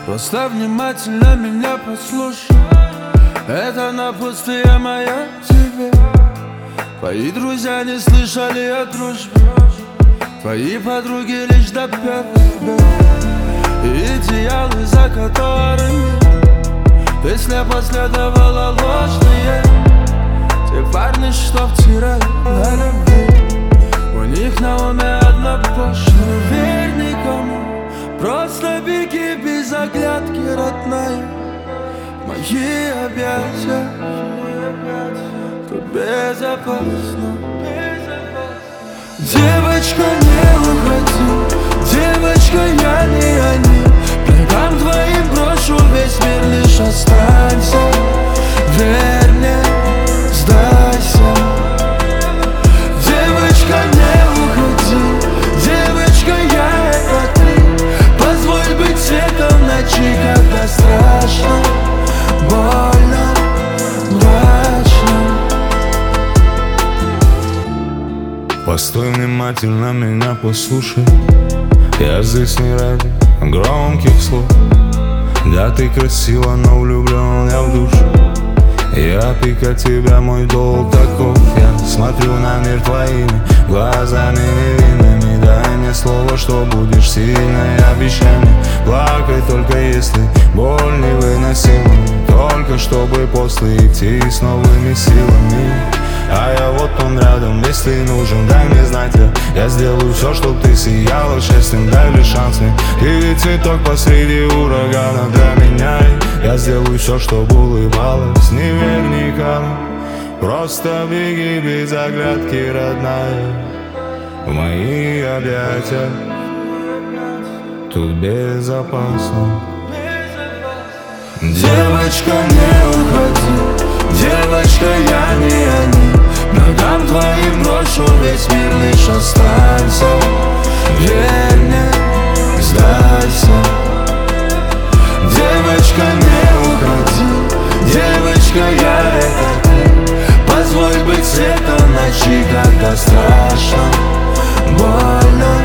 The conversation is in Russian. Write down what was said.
Просто внимательно меня послушай. Это напутствие мое тебе. Твои друзья не слышали о дружбе, твои подруги лишь до пятых. Идеалы, за которыми ты слепо следовала ложные. Те парни, что втирают на любви, у них на уме одно пошлое. Верь никому, просто беги без оглядки, родная. Мои объятия, тут безопасно. Девочка, не уходи, девочка, я не они. Ногам твоим брошу весь мир, лишь останься. Верь мне, сдайся. Девочка, не уходи, девочка, я это ты. Позволь быть светом в ночи, когда страшно, больно, мрачно. Постой, внимательно меня послушай. Я здесь не ради громких слов. Да, ты красива, но влюблен я в душу. И опекать тебя мой долг таков. Я смотрю на мир твоими глазами невинными. Дай мне слово, что будешь сильной, обещание плакать только если боль невыносима. Только чтобы после идти с новыми силами. А я вот он рядом, если нужен, дай мне знать. Я сделаю все, чтоб ты сияла счастьем, дай лишь шанс мне. Ты ведь цветок посреди урагана для меня. Я сделаю все, чтоб улыбалась, не верь никому. Просто беги без оглядки, родная, в мои объятия, тут безопасно. Девочка, не уходи, девочка, я не они. Ногам твоим брошу весь мир, лишь останься. Верь мне, сдайся. Девочка, не уходи, девочка, я это ты. Позволь быть светом в ночи, когда страшно, больно.